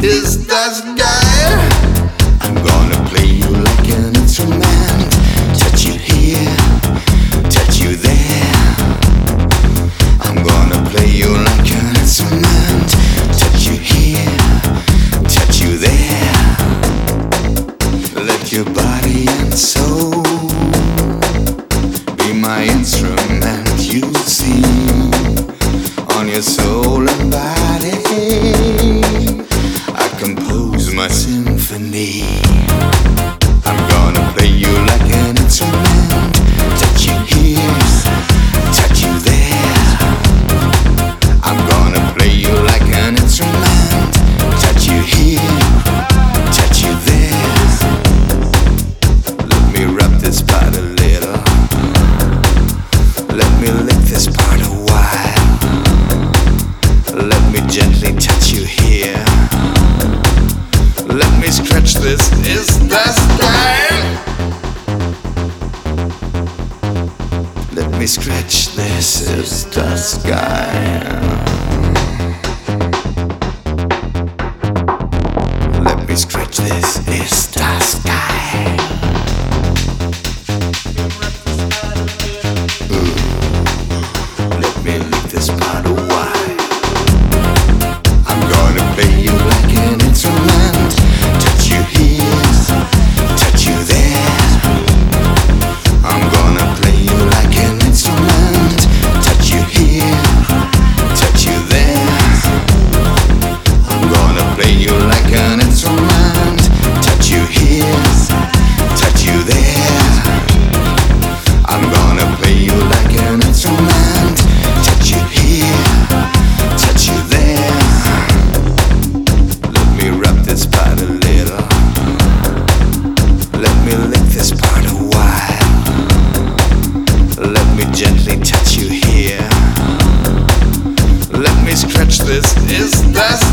is the sky. I'm gonna play you like an instrument. Touch you here, touch you there. I'm gonna play you like an instrument. Touch you here, touch you there. Let your body and soul be my instrument. You see, on your soul and body I compose my symphony. I'm gonna play you like an instrument. Touch you here, touch you there. I'm gonna play you like an instrument. Touch you here, touch you there. Let me rub this part a little. Let me lick this part a while. Let me gently touch you here. Let me scratch this, is the style. Let me scratch this, is the sky. Let me scratch this, is the sky. Let me lick this part a while. I'm gonna play you like an instrument. Touch you here, touch you there. I'm gonna play you like an instrument. Touch you here, touch you there. I'm gonna play you like an instrument. Touch you here, touch you there. I'm gonna play you like an instrument. Touch you here, touch you there. Let me rub this part a little. Let me lick this part a while. Let me gently touch you here. Let me scratch this, is the